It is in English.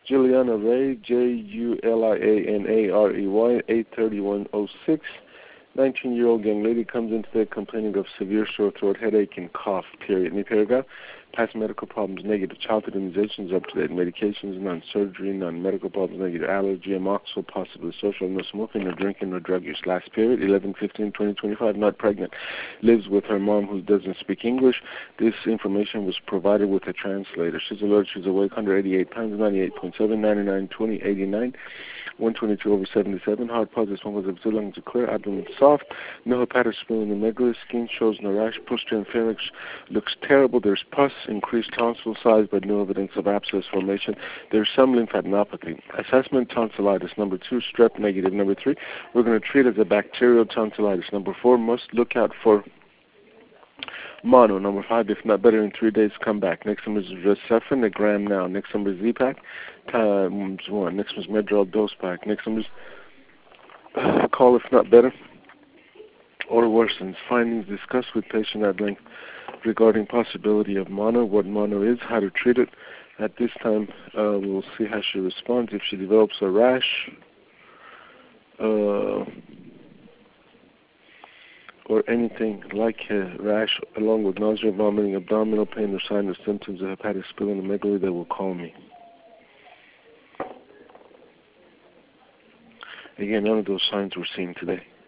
Juliana Ray, Julianarey, 83106. 19-year-old young lady comes in today complaining of severe sore throat, headache, and cough, period. New paragraph. Past medical problems, negative. Childhood immunizations, up to date. Medications, none. Surgery, none. Medical problems, negative. Allergy, amoxicillin, possibly social. No smoking, no drinking, no drug use. Last period, 11/15/2025, not pregnant. Lives with her mom who doesn't speak English. This information was provided with a translator. She's alert. She's awake. 188 pounds, 98.7, 99, 20, 89. 122/77, hard pauses, 1.2, lungs are clear, abdomen soft, no hepatosplenomegaly, skin shows no rash, posterior and pharynx looks terrible, there's pus, increased tonsil size, but no evidence of abscess formation. There's some lymphadenopathy. Assessment, tonsillitis. Number 2, strep negative. Number 3, we're going to treat it as a bacterial tonsillitis. Number 4, must look out for mono. Number 5, if not better in 3 days, come back. Next number is Resefin, a gram now. Next number is Z-Pack, times 1. Next one is Medrol dose pack. Next number is call if not better or worsens. Findings discussed with patient at length regarding possibility of mono, what mono is, how to treat it. At this time, we'll see how she responds. If she develops a rash, or anything like a rash, along with nausea, vomiting, abdominal pain, or sign or symptoms of hepatic splenomegaly, they will call me. Again, none of those signs were seen today.